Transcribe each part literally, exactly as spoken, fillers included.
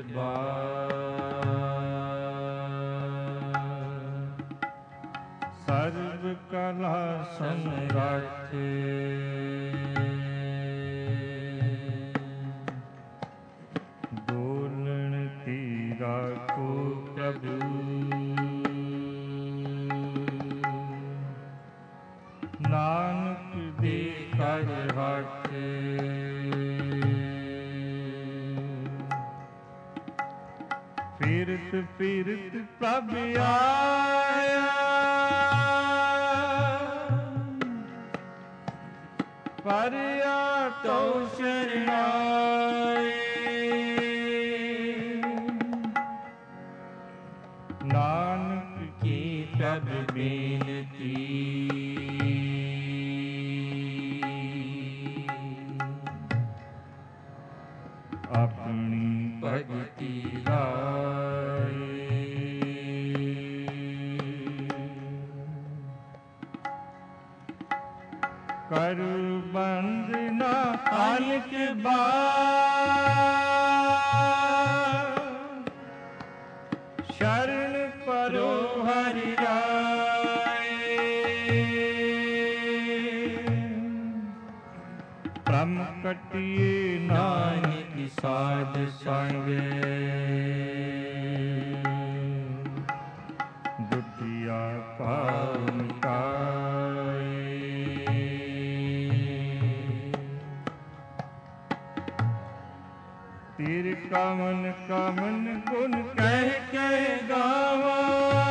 ਸਰਬ ਕਲਾ ਸਮਰੱਥ ਦੋਲਣ ਤੀਰਾ ਕੋ ਪ੍ਰਭੂ ਨਾਨਕ ਦੇ ਕਰ ਹੱਥ ਫਿਰਤ ਫਿਰਤ ਪ੍ਰਭ ਆਇਆ ਪਰਿਆ ਤੋ ਸ਼ਰਨਾਏ ਨਾਨਕ ਕੀ ਪ੍ਰਭ ਬੇਨਤੀ ਆਪਣੀ ਭਗਤੀ ਲਾਏ ਕਰ ਬੰਦਨਾ ਅਨਕ ਬਾਰ ਸ਼ਰਨ ਪਰੋ ਹਰਿ ਰਾਏ ਭ੍ਰਮ ਕਟਿਏ ਨਾਨਕ ਸਾਧ ਸੰਗੇ ਦੁਖੀਆ ਪਾਵਨ ਕਾਏ ਤੇਰੇ ਕਮਨ ਕਮਨ ਗੁਣ ਕਹਿ ਕਹਿ ਗਾਵਾਂ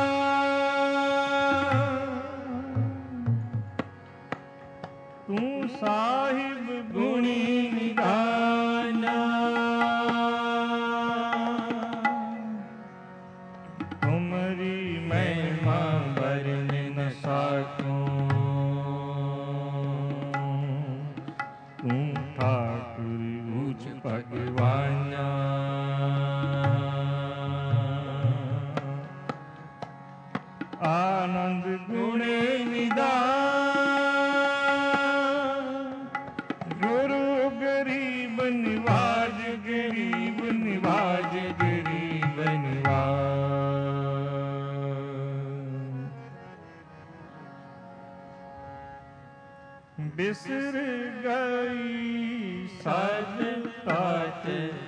ਤੂੰ ਸਾਹਿਬ ਗੁਣੀ ਨਿਧਾਨਾ ਤੁਮਰੀ ਮਹਿਮਾ ਵਰਨ ਨ ਸਾਕੂੰ ਤੂੰ ਠਾਕੁਰ ਊਚ ਭਗਵਾਨਾ ਆਨੰਦ ਗੁਣੇ ਨਿਧਾਨ ਗੁਰੂ ਗਰੀਬ ਨਿਵਾਜ ਗਰੀਬ ਨਿਵਾਜ ਗਰੀਬ ਨਿਵਾਜ ਬਿਸਰ ਗਈ ਸਾਧ ਤਾਤ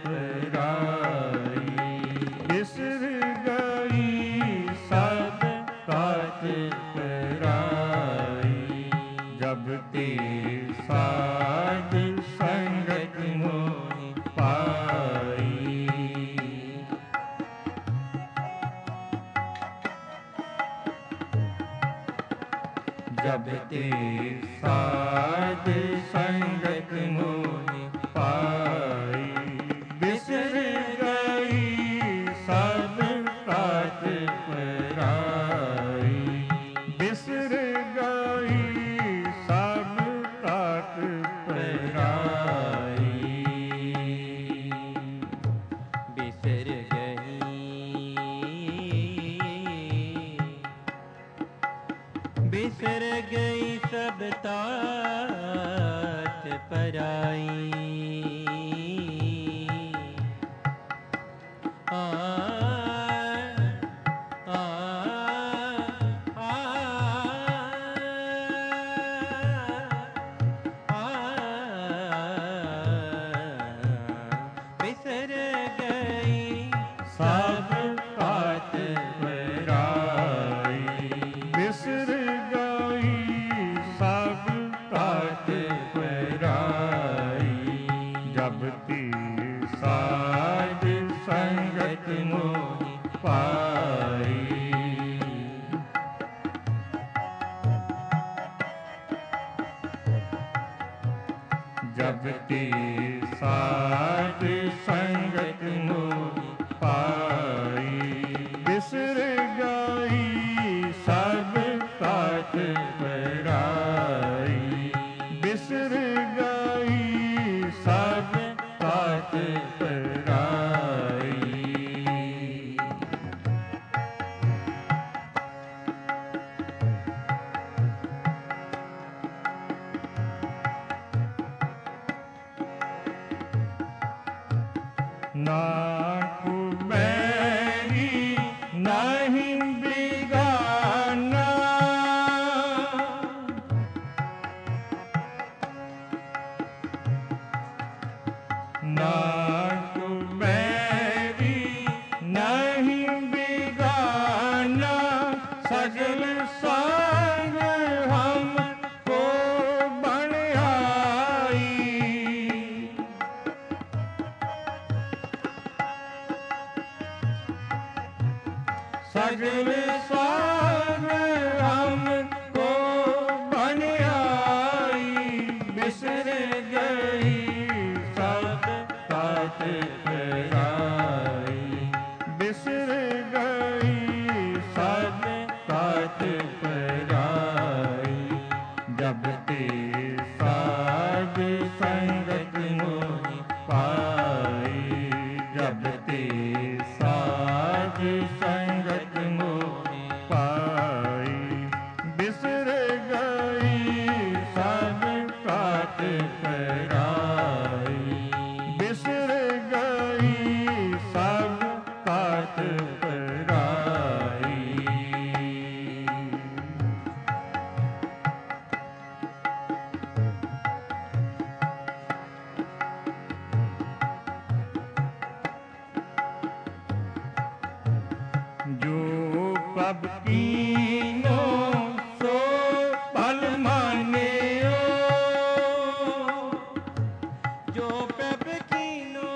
ਪਰਾਈ ਬਿਸਰ ਗਈ ਸਾਧ ਤਾਤ ਪਰਾਈ ਜਬ ਤੇ ਸਾਧ ਸੰਗਤ ਮੋਹਿ ਪਾਈ ਜਬ ਤੇ ਸਾਧ ਸੰਗਤ ਮੋਹਿ ਪਾਈ ਬਿਸਰ ਗਈ ਸਾਧ ਤਾਤ ਪਰਾਈ ਬਿਸਰ ਗਈ ਸਾਧ ਤਾਤ ਪਰਾਈ ਬਿਸਰ ਗਈ ਬਿਸਰ ਗਈ ਸਭ ਤਾਤ ਪਰਾਈ ਆ ਆ ਆ ਬਿਸਰ ਗਈ ਸਭ ਤਾਤ ਪਰਾਈ ਬਿਸਰ ਗਈ ਸਭ ਤਾਤ ਪਰਾਈ ਜਬ ਤੇ ਸਾਧ ਸੰਗਤ ਮੋਹਿ ਪਾਈ ਜਬ ਤੇ ਸਾਧ ਸੰਗਤ ਮੋਹਿ ਪਾਈ ਬਿਸਰ ਗਈ ਸਭ ਤਾਤ ਪਰਾਈ ਬਿਸਰ ਗਈ ਸਭ ਤਾਤ ਪਰਾਈ ਨਾ ਕੋ नाथ बैरी नहीं बिगाना, सगल संग हमको बन आई। सगल संग हमको बन आई, बिसर गई सब काट पराई। बिसर गई सब काट पराई, जब ते साध संगत मोहि पाई। जब ते साध संगत मोहि पाई, बिसर गई सब काट पराई। बिसर गई सब काट पराई। जो कब कीनो सो पल मान्यो। जो प्रभ कीनो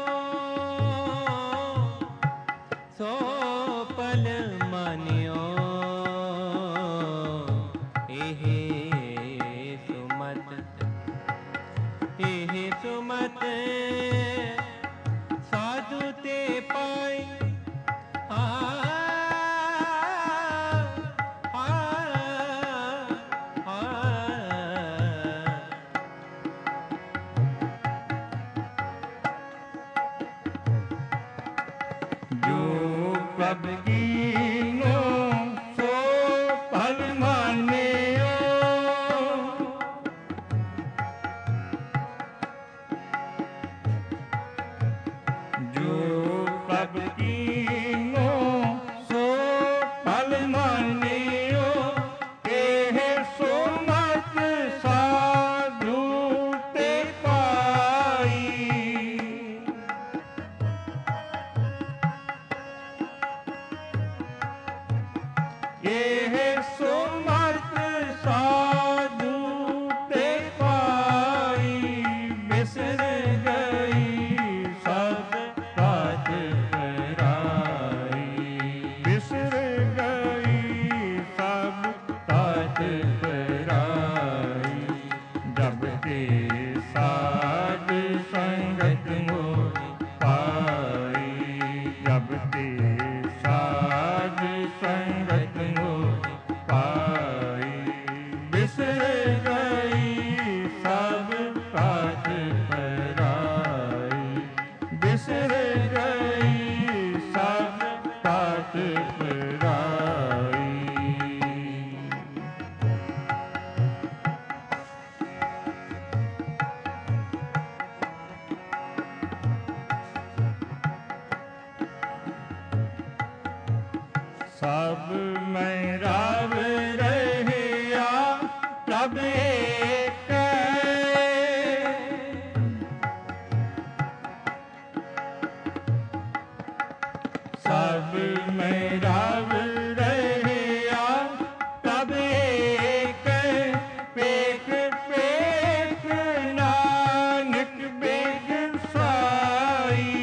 सो पल मान्यो, एहे सुमत एहे सुमत साधु ते पाई। आ आ आ जो कब कीनो सो पल मान्यो। जो कब कीनो सो पल मान्यो, एहे सुमत साधु ते पाई। एहे सुमत साधु ते पाई, बिसर गई सब काट पराई। बिसर गई सब काट पराई, जब ते साध संगत मोहि पाई। जब ते साध संगत मोहि पाई, बिसर गई सब काट पराई। बिसर गई सब काट पराई। सब में राव रहिया प्रभ एक। सब में राव रहिया प्रभ एक। पेख पेख नानक बेग साई।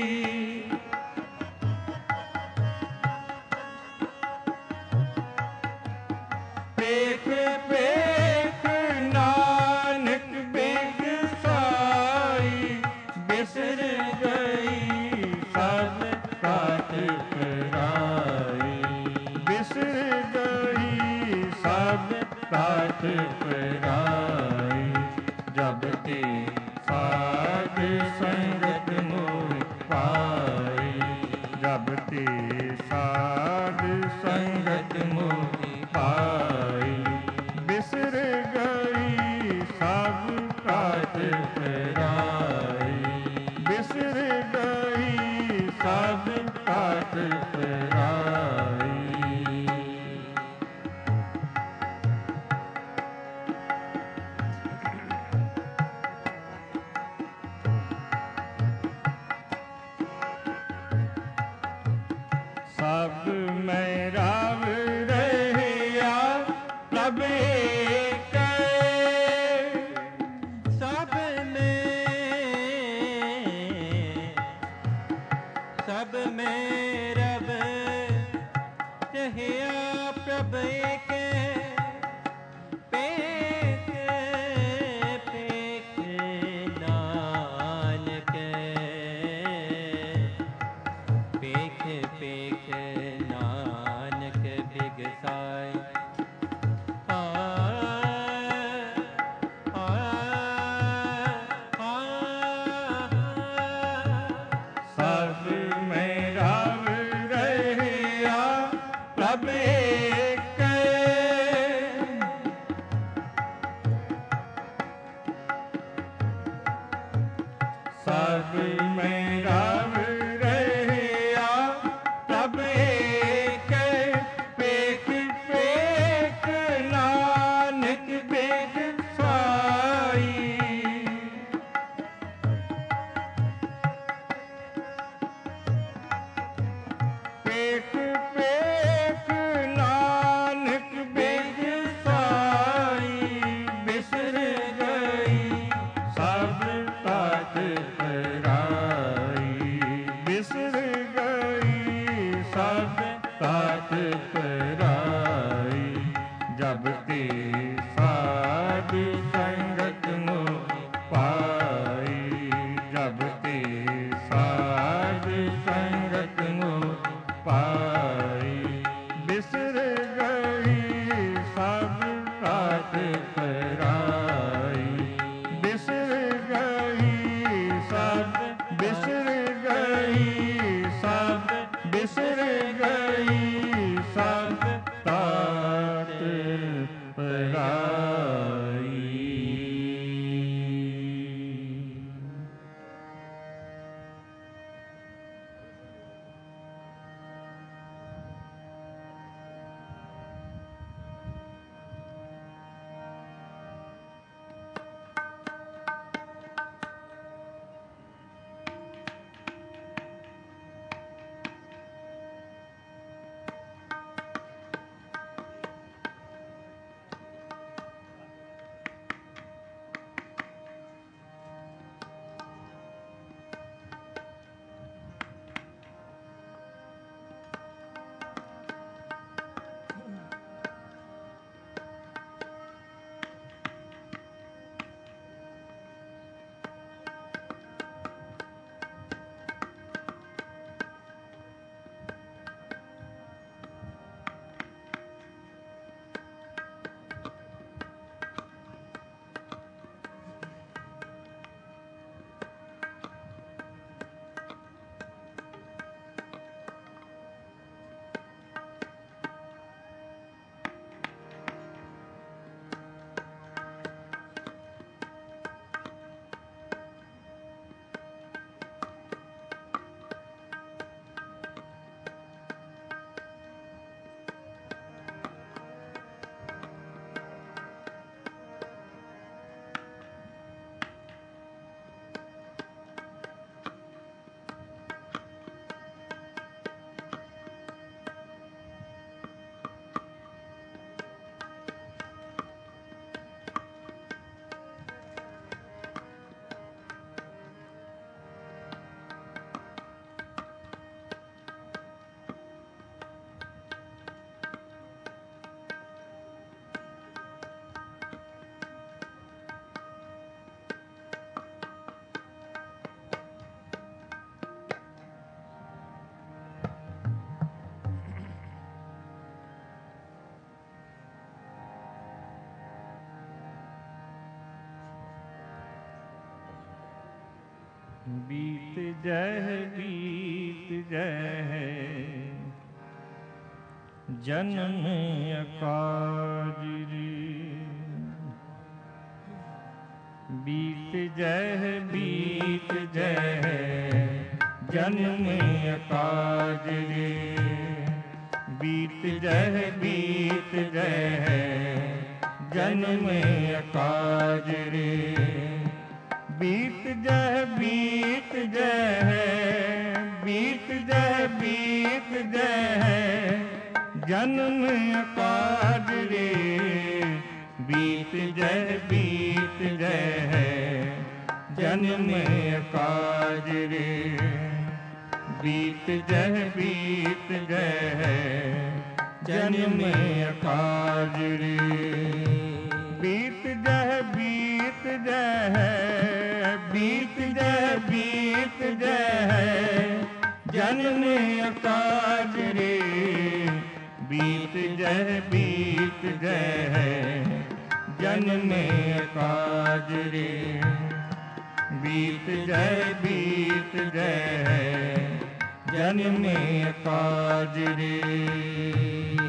पेख पेख नानक बेग साई, बिसर गई सब काट पराई। बिसर गई सब काट पराई, जब ते साध संगत मोहि पाई। जब ते साध संगत मोहि पाई, बिसर गई सब काट पराई। बिसर गई सब काट पराई। सब में राव रहिया प्रभ एक सब में सब में रब रहिया प्रभ एक पेख पेख नानक पेख पेख नानक बिगसाय आ आ आ सब में राव रहिया प्रभ एक सब में राव रहिया प्रभ एक पेख पेख नानक बिगसाई पेख पेख नानक बिगसाई बिसर गई सब तात पराई बिसर गई सब तात पराई जब ते साधु संगत मोह पाई जब ते साधु संगत मोह पाई बिसर गई सब तात पराई बिसर गई सब बिसर गई सब बिसर गई सब तात पराई बीत जह बीत जह जन्म अकाजरी बीत जह बीत जह जन्म अकाजरी बीत जह बीत जह जन्म अकाजरी बीत जह बीत जह बीत जह बीत जह जन्म काज रे। बीत जय बीत जय है जन्म काज रे। बीत जय बीत जय है जन्म काज रे। बीत जय बीत जय है बीत जय बीत जय है जन्म काज रे। बीत जय बीत जय है जन्म काज रे। बीत जय बीत जय है जन्म काज रे।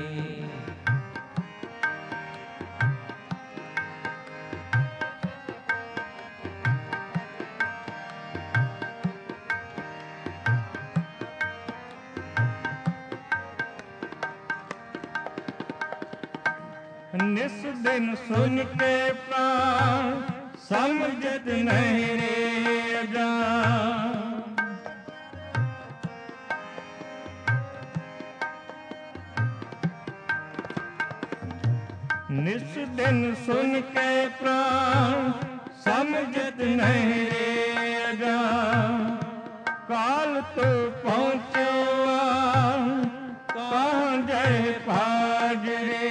निस दिन सुन के प्राण समझत नहीं रे जान। निस दिन सुन के प्राण समझत नहीं रे जान। काल तो पहुँचो कहाँ जय भाज रे।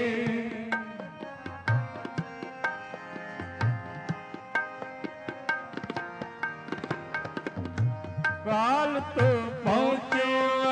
काल तो पहुँचो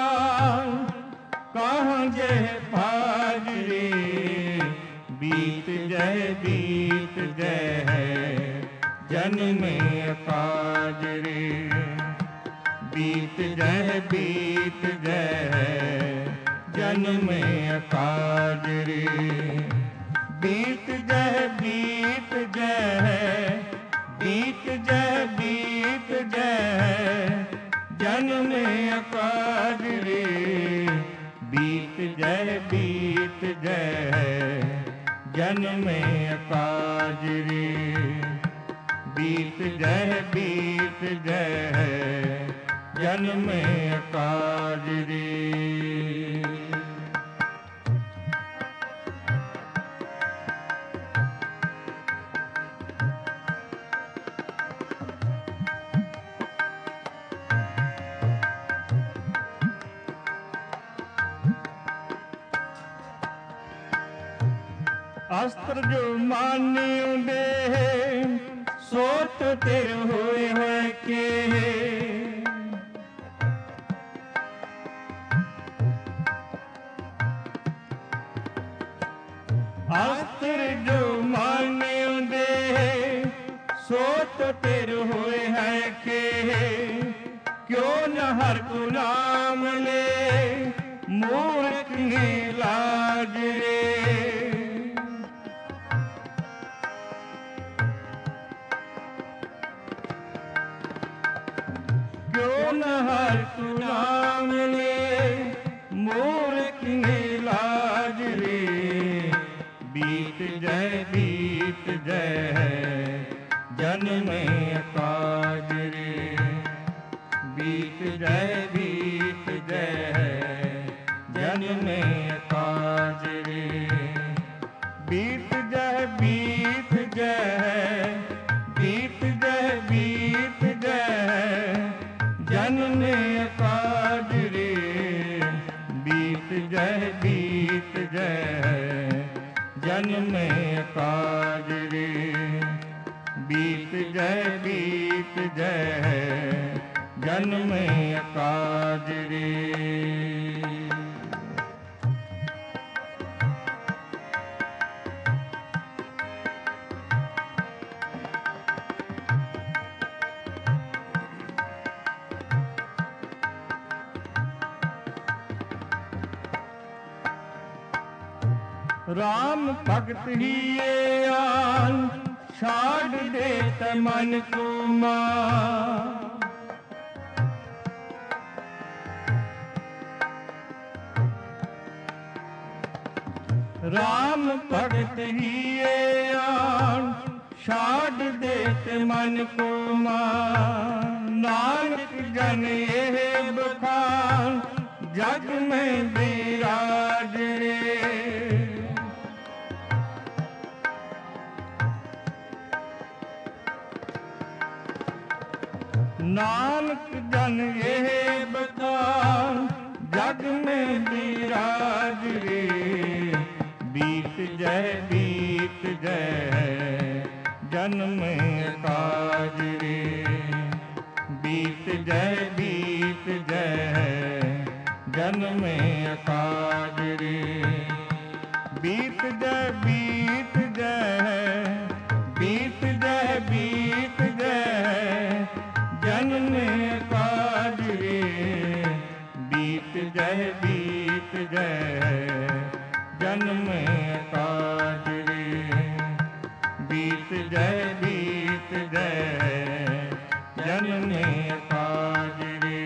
कहाँ जय भाज रे। बीत जय बीत जय है जन्म काज रे। बीत जय बीत जय है जन्म काज रे। बीत जय बीत जय है बीत जय बीत जय है जन्म काज रे। बीत जय बीत जय है जन्म काज रे। बीत जय बीत जय है जन्म काज रे। अस्त्र जो मान्य दे सोत तेरे हुए है के। अस्त्र जो मान्य दे सोत तेरे हुए है के। क्यों न हर को नाम ले मूर्ख ने लाज रे। क्यों न हर को नाम ले मूर्ख ने लाज रे। बीत जय बीत जय है जन्म काज रे। बीत जय बीत जय है जन्म काज रे। बीत जय बीत जय है बीत जय बीत जय है जन्म काज रे। बीत जय बीत जय है जन्म काज रे। बीत जय बीत जय है जन्म काज रे। राम भगत ही ये आन छाड़ देत मन को मां। राम भगत ही ये आन छाड़ देत मन को मां। नानक जन ये बखान जग में विराज रे। नानक जन ये बखान जग में विराज रे। बीत जय बीत जय जन्म काज रे। बीत जय बीत जय जन्म काज रे। बीत जय बीत जय बीत जय बीत जय जन्म काज रे। बीत जय बीत जय जन्म काज रे। बीत जय बीत जय जन्म काज रे।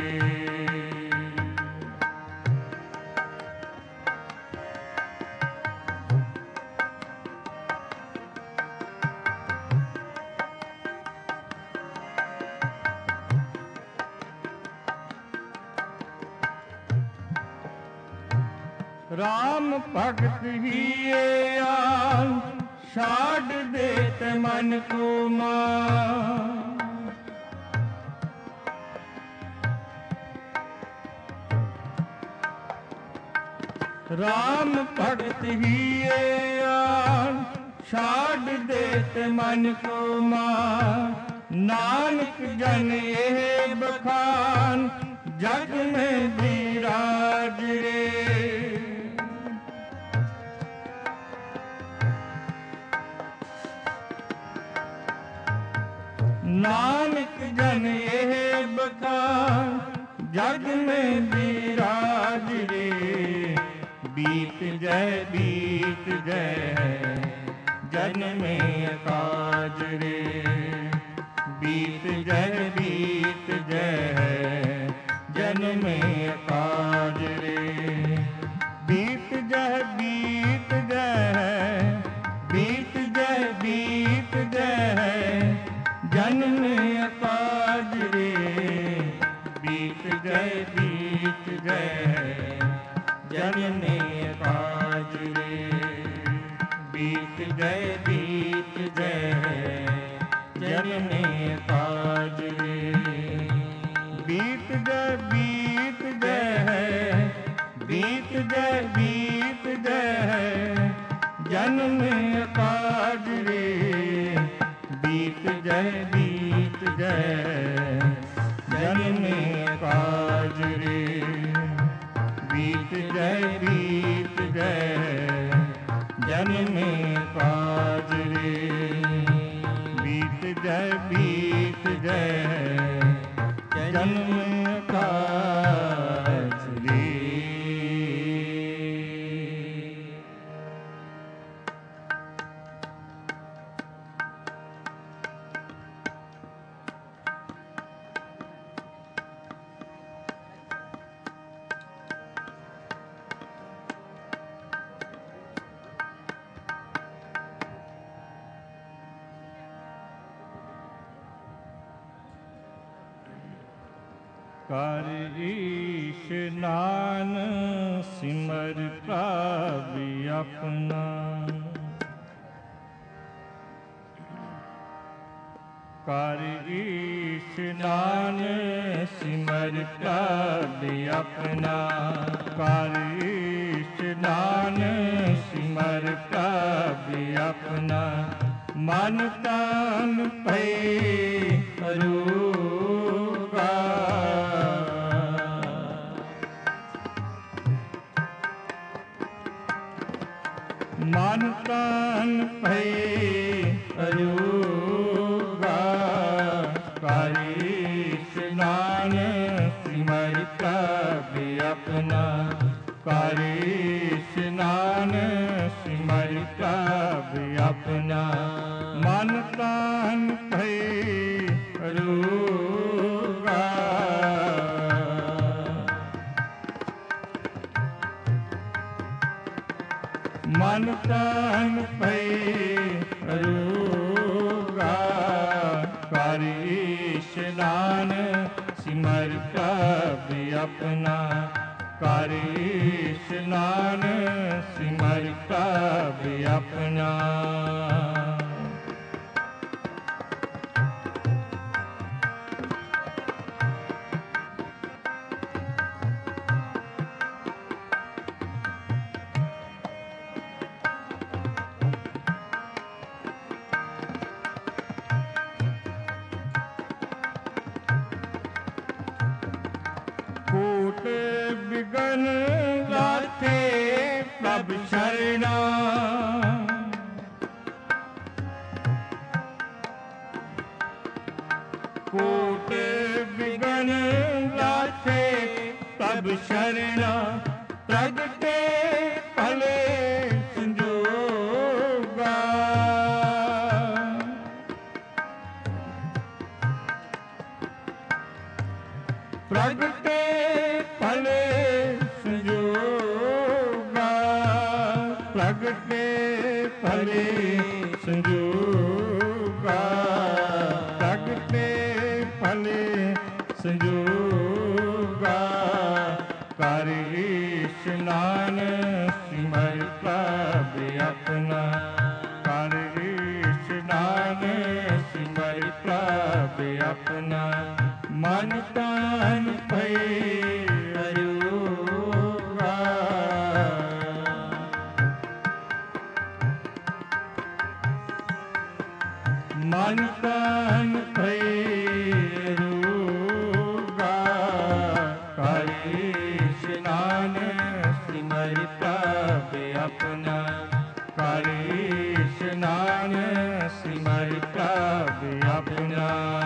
राम भगत ही आन छाड़ देत मन को मान। राम भगत ही आन छाड़ देत मन को मान। नानक जन ये बखान जग में विराज रे। नानक जन ये बखान जग में विराज रे। बीत जय बीत जय जन्म काज रे। बीत जय बीत जय जन्म काज रे। बीत जय बीत जय बीत जय बीत जय जन्म काज रे। बीत जय बीत जय जन्म काज रे। बीत जय बीत जय जन्म काज रे। बीत जय बीत जय बीत जय बीत जय जन्म काज रे। बीत जय बीत जय जन्म काज रे। बीत जय बीत जय जन्म काज रे। बीत जय बीत जय जन्म काज रे। कर ईशनान सिमर प्रभु अपना। कर ईशनान सिमर प्रभु अपना। कर ईशनान सिमर प्रभु अपना। मन तन पे रूगा। मन तन पे रूगा। कर स्नान सिमर प्रभु अपना। कर स्नान सिमर प्रभु अपना। मन तन पे रूगा। मन तन पे रूगा। कर स्नान सिमर प्रभु अपना। कर स्नान सिमर प्रभु अपना। ਬਿਗਨ ਲਾਥੇ ਪ੍ਰਭ ਸ਼ਰਣਾ। ਕੋਟ ਬਿਗਨ ਲਾਥੇ ਪ੍ਰਭ ਸ਼ਰਣਾ। ਪ੍ਰਗਟੇ ਭਲੇ ਸੰਜੋਗਾ। ਪ੍ਰਗਟੇ ਭਲੇ ਸੰਜੋਗਾ। ਪ੍ਰਗਟੇ ਭਲੇ ਸੰਜੋਗਾ। ਪ੍ਰਗਟੇ ਭਲੇ ਸੰਜੋਗਾ। ਕਰ ਇਸ਼ਨਾਨ ਸਿਮਰ ਪ੍ਰਭ ਆਪਣਾ। ਕਰ ਇਸ਼ਨਾਨ ਸਿਮਰ ਪ੍ਰਭ ਆਪਣਾ। ਮਨ ਤਨ ਭਏ ਅਰੋਗਾ। ਮਨ ਤਨ ਭਏ ਅਰੋਗਾ। ਕਰ ਇਸ਼ਨਾਨ ਸਿਮਰ ਪ੍ਰਭ ਆਪਣਾ। ਕਰ ਇਸ਼ਨਾਨ ਸਿਮਰ ਪ੍ਰਭ ਆਪਣਾ।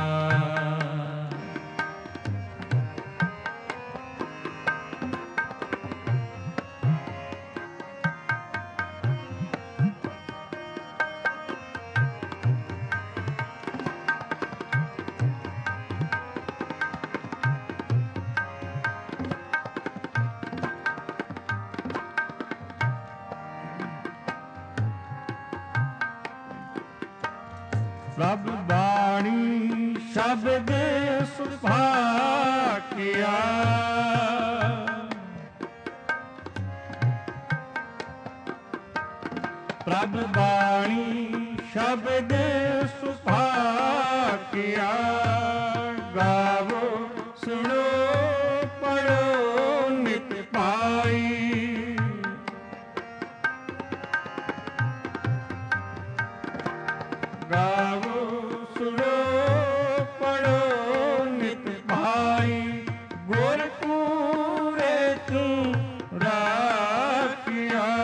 ਪ੍ਰਭ ਬਾਣੀ ਸ਼ਬਦ ਸੁਭਾਕਿਆ। ਪ੍ਰਭ ਬਾਣੀ ਸ਼ਬਦ ਸੁਭਾਕਿਆ। ਗਾਵੋ ਸੁਣੋ ਪੜੋ ਨਿਤ ਪਾਈ। ਗਾਵੋ ਸੁਣੋ ਪੜੋ ਨਿਤ ਭਾਈ। ਗੁਰ ਪੂਰੇ ਤੂੰ ਰਾਖਿਆ।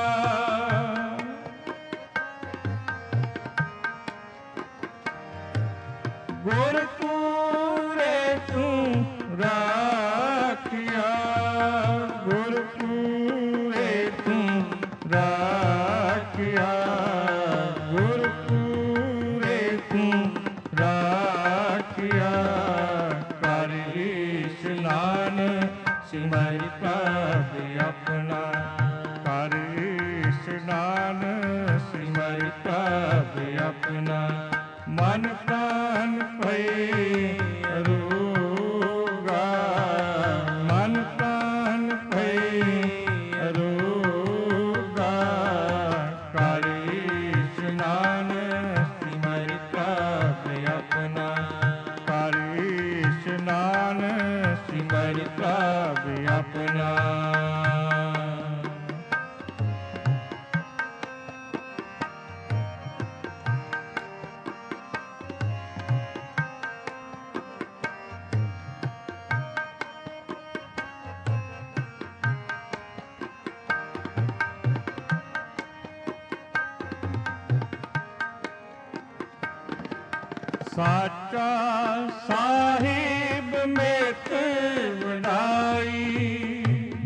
ਗੁਰ ਪੂਰੇ ਤੂੰ ਰਾਖਿਆ। ਗੁਰ ਪੂਰੇ ਤੂੰ ਰਾਖਿਆ। ਗੁਰ ਰਾਖਿਆ। ਕਰ ਇਸ਼ਨਾਨ ਸਿਮਰ ਪ੍ਰਭ ਆਪਣਾ। ਕਰ ਇਸ਼ਨਾਨ ਸਿਮਰ ਪ੍ਰਭ ਆਪਣਾ। ਮਨ ਤਨ ਭਏ ਅਰੋਗਾ। ਮਨ ਤਨ ਭਏ ਅਰੋਗਾ। ਕਰ ਇਸ਼ਨਾਨ ਸਿਮਰ ਪ੍ਰਭ ਆਪਣਾ। ਕਰ ਇਸ਼ਨਾਨ ਸਿਮਰ ਪ੍ਰਭ ਆਪਣਾ। ਸਾਚਾ ਸਾਹਿਬ ਮੇਤ ਵਡਾਈ।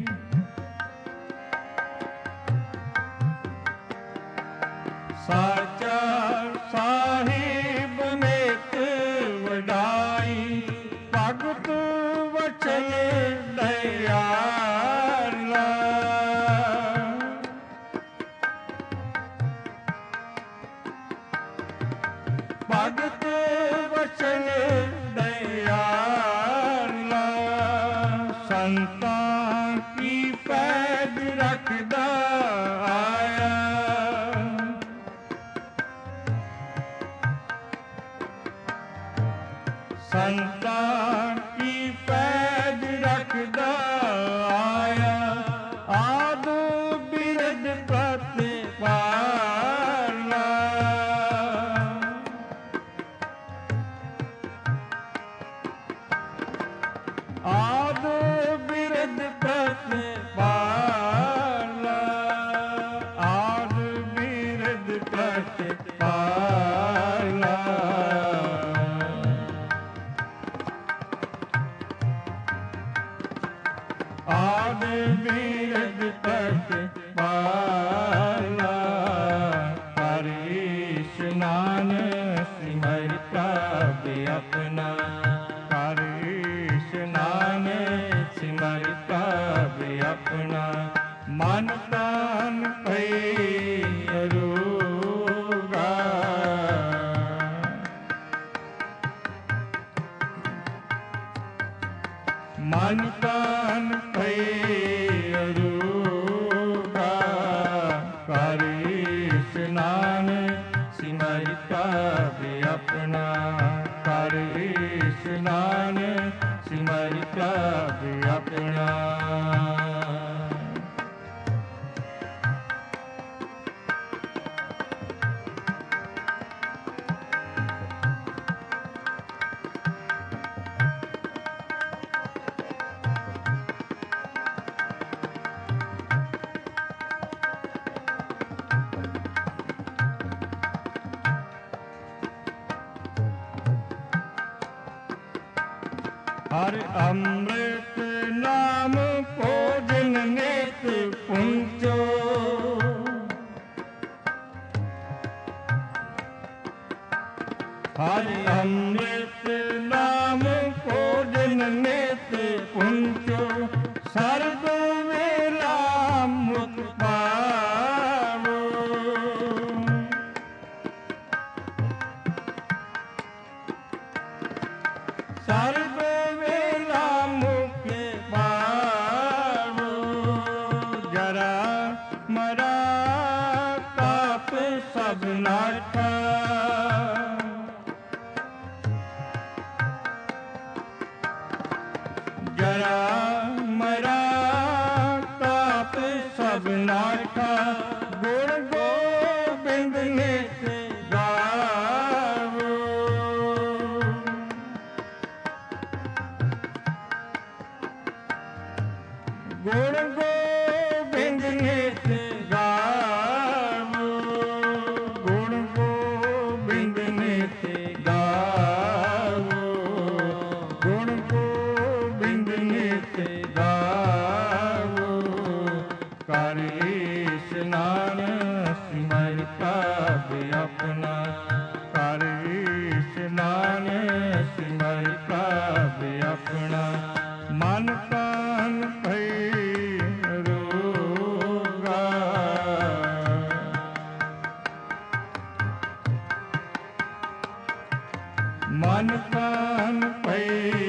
ਸਾਚਾ ਸਾਹਿਬ ਮੇਤ ਵਡਾਈ। ਭਗਤ ਵਚਨ ਦਇਆਲਾ। ਭਗਤ ਵਚਨ ਦਇਆਲਾ। ਸੰਤਾਂ ਕੀ ਪੈਜ ਰੱਖਦਾ ਆਇਆ। ਸੰਤਾਂ ਕੀ ਪੈਜ ਰੱਖਦਾ ਆਇਆ। ਆਦ ਬਿਰਦ ਪ੍ਰਤਿਪਾਲਾ। ਆਦ ਬਿਰਦ ਬਿਰਦ ਪ੍ਰਤਪਾਲਾ ਆਦ ਬਿਰਦ ਪ੍ਰਤਪਾਲਾ ਆਦ ਬਿਰਦ ਪ੍ਰਤਪਾਲਾ ਹਰਿ ਇਸ਼ਨਾਨ ਸਿਮਰ ਪ੍ਰਭ ਆਪਣਾ ਹਰਿ ਇਸ਼ਨਾਨ ਸਿਮਰ ਪ੍ਰਭ ਆਪਣਾ ਮਨ ਪ੍ਰਾਨ ਭਈ ਅਰੋਗਾ ਮਨ ਪ੍ਰਾਨ ਭਈ ਅਰੋਗਾ ਹਰਿ ਇਸ਼ਨਾਨ ਸਿਮਰ ਪ੍ਰਭ ਆਪਣਾ ਹਰਿ ਇਸ਼ਨਾਨ ਸਿਮਰ ਪ੍ਰਭ ਆਪਣਾ ਹਰਿ ਅੰਮ੍ਰਿਤ ਨਾਮ ਭੋਜਨ ਨਿਤ ਪੁੰਚੋ ਹਰਿ ਅੰਮ੍ਰਿਤ ਨਾਮ ਭੋਜਨ ਨਿਤ ਪੁੰਚੋ ਸਰਬ ਵੇਲਾ ਮੁਖ ਪਾਵੋ ਸਰਬ ਵੇਲਾ ਮੁਖ ਪਾਵੋ ਜਰਾ ਮਰਾ ਤਾਪ ਸਭ ਨਾਠਾ ਜਰਾ ਮਰਾ ਤਾਪ ਸਭ ਨਾਠਾ ਗੁਣ ਗੋਬਿੰਦ ਨਿਤ ਗਾਵੋ ਗੁਣ ਗੋਬਿੰਦ ਨਿਤ ਗਾਵੋ ਗੁਣ ਗੋਬਿੰਦ ਨਿਤ ਗਾਵੋ ਗੁਣ ਗੋਬਿੰਦ ਨਿਤ ਗਾਵੋ ਕਰਿ ਇਸ਼ਨਾਨ ਸਿਮਰ ਪ੍ਰਭ ਆਪਣਾ ਕਰਿ ਇਸ਼ਨਾਨ ਸਿਮਰ ਪ੍ਰਭ ਆਪਣਾ ਮਨ ਪ੍ਰਾਨ ਭਈ ਅਰੋਗਾ ਮਨ ਪ੍ਰਾਨ ਭਈ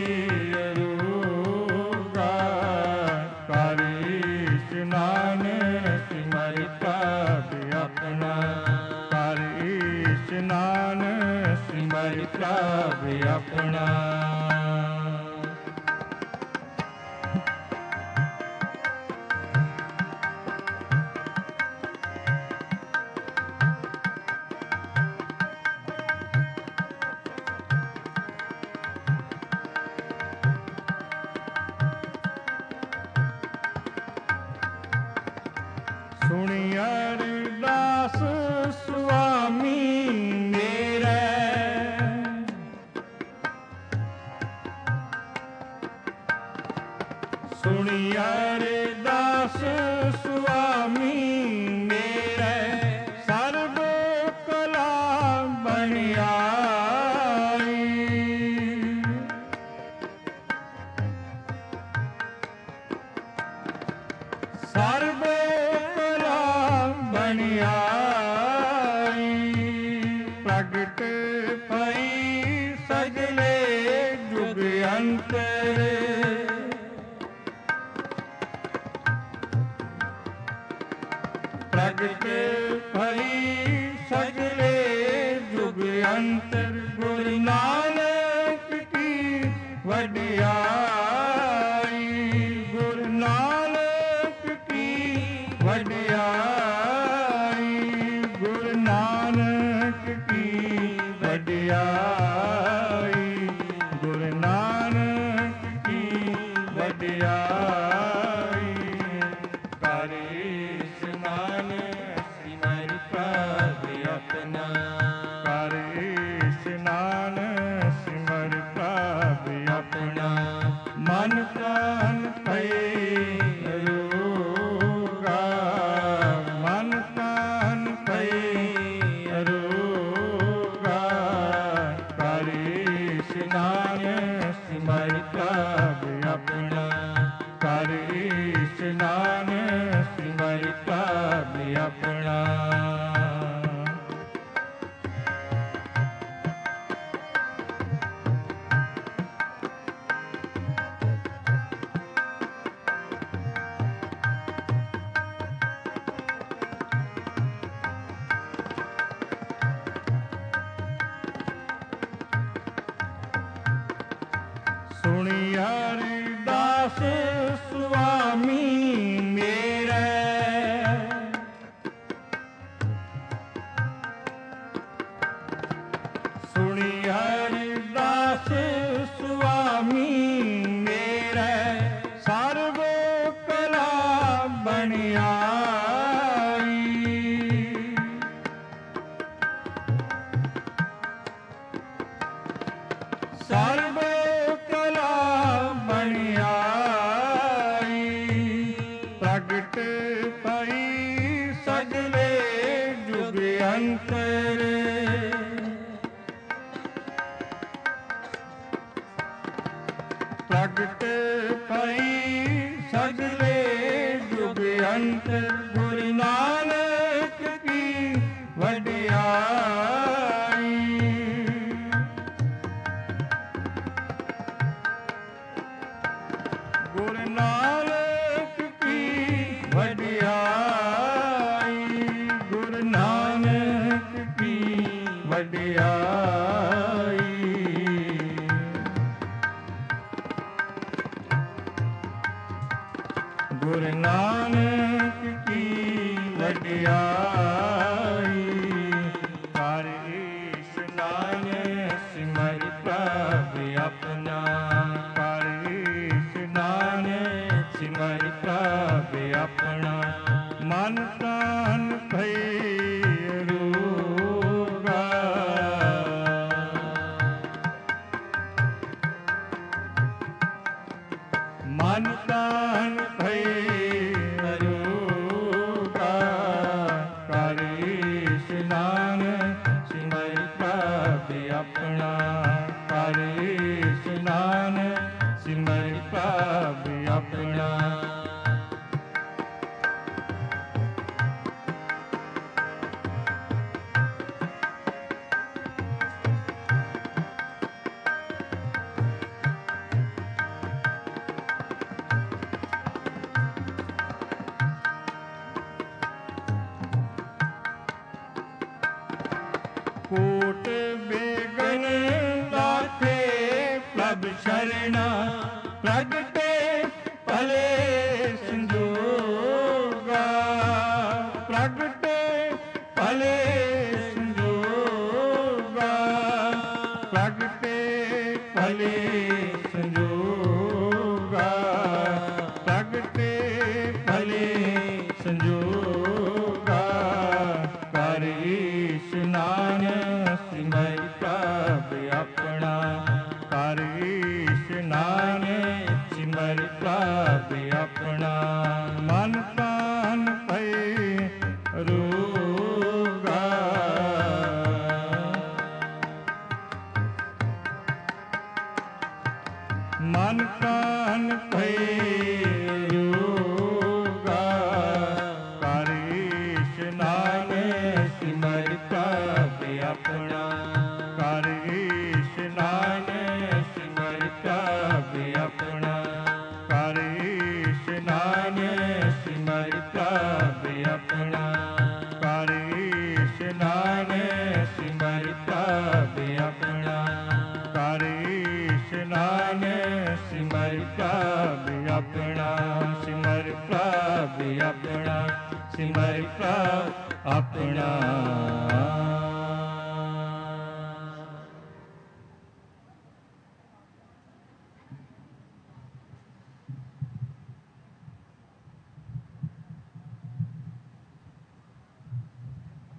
ਅਰੋਗਾ ਕਰਿ ਇਸ਼ਨਾਨ ਸਿਮਰ ਪ੍ਰਭ ਆਪਣਾ ਕਰਿ ਇਸ਼ਨਾਨ ਸਿਮਰ ਪ੍ਰਭ ਆਪਣਾ ਸੁਣੀ ਅਰਦਾਸ ਸੁਆਮੀ ਮੇਰੇ ਸੁਣੀ ਅਰਦਾਸ ਸੁਆਮੀ ਮੇਰੇ ਸਰਬ ਕਲਾ ਬਣਾਈ ਸਰਬ ਬਣਾਈ ਪ੍ਰਗਟ ਭਈ ਸਗਲੇ ਜੁਗ ਅੰਤਰ ਪ੍ਰਗਟ ਭਈ ਸਗਲੇ ਜੁਗ ਅੰਤਰ ਗੁਰੂ ਨਾਨਕ ਕੀ ਵਡਿਆਈ ਗੁਰੂ ਨਾਨਕ ਕੀ ਵਡਿਆਈ ਗੁਰੂ ਨਾਨਕ ਕੀ ਵਡਿਆਈ ਗੁਰੂ ਨਾਨਕ ਕੀ ਵਡਿਆਈ ਮਨ ਤਨ ਭਈ ਅਰੋਗਾ ਮਨ ਤਨ ਭਈ ਅਰੋਗਾ ਕਰ ਇਸ਼ਨਾਨ ਸਿਮਰ ਪ੍ਰਭ ਆਪਣਾ ਕਰ ਇਸ਼ਨਾਨ ਸਿਮਰ ਪ੍ਰਭ ਆਪਣਾ ਸੁਣੀ ਹਰਿਦਾਸ ਸੁਆਮੀ ਮੇਰੇ ਸੁਣੀ ਹਰਿਦਾਸ ਸੁਆਮੀ ਮੇਰੇ ਸਰਬ ਕਲਾ ਬਣਿਆਈ ਸਰਬ ਪ੍ਰਗਟ ਪਈ ਸਗਲੇ ਜੁਗ ਅੰਤਰ ਪ੍ਰਗਟ ਪਈ ਸਗਲੇ ਜੁਗ ਅੰਤਰ ਗੁਰੂ ਨਾਨਕ ਕੀ ਵਡਿਆਈ ਗੁਰੂ ਨਾਨਕ ਵਡਿਆਈ ਗੁਰੂ ਨਾਨਕ ਕੀ ਵਡਿਆਈ ਗੁਰੂ ਨਾਨਕ ਕੀ ਵਡਿਆਈ ਕਰ ਇਸ਼ਨਾਨ ਸਿਮਰ ਪ੍ਰਭ ਆਪਣਾ ਕਰ ਇਸ਼ਨਾਨ ਸਿਮਰ ਪ੍ਰਭ ਆਪਣਾ ਮਨ ਤਨ ਭਈ ਅਰੋਗਾ ਮਨ ਤਨ ਭਈ ਅਰੋਗਾ ਕਰ ਇਸ਼ਨਾਨ ਸਿਮਰ ਪ੍ਰਭ ਆਪਣਾ ਕਰ ਇਸ਼ਨਾਨ ਸਿਮਰ ਪ੍ਰਭ ਆਪਣਾ ਕੋਟ ਬੇਗਨ ਦਾਤੇ ਪ੍ਰਭ ਸ਼ਰਣਾ ਪ੍ਰਗਟੇ ਭਲੇ ਸੰਜੋਗਾ ਪ੍ਰਗਟੇ ਭਲੇ ਸੰਜੋਗਾ ਪ੍ਰਗਟੇ ਭਲੇ ਸੰਜੋਗਾ ਪ੍ਰਗਟੇ ਭਲੇ ਸੰਜੋਗਾ ਕਰ ਇਸ਼ਨਾਨ ਸਿਮਰ ਪ੍ਰਭ ਆਪਣਾ ਕਰ ਇਸ਼ਨਾਨ ਸਿਮਰ ਪ੍ਰਭ ਆਪਣਾ ਮਨ ਤਨ ਭਈ ਅਰੋਗਾ ਮਨ ਤਨ